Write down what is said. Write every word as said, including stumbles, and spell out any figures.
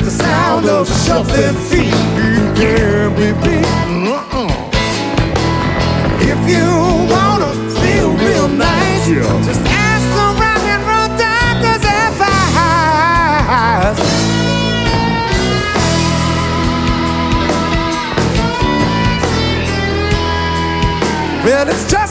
the sound of shuffling feet. Yeah, baby. Uh-uh. If you wanna feel real nice, yeah, just ask the rock and roll doctor's advice. Well, it's just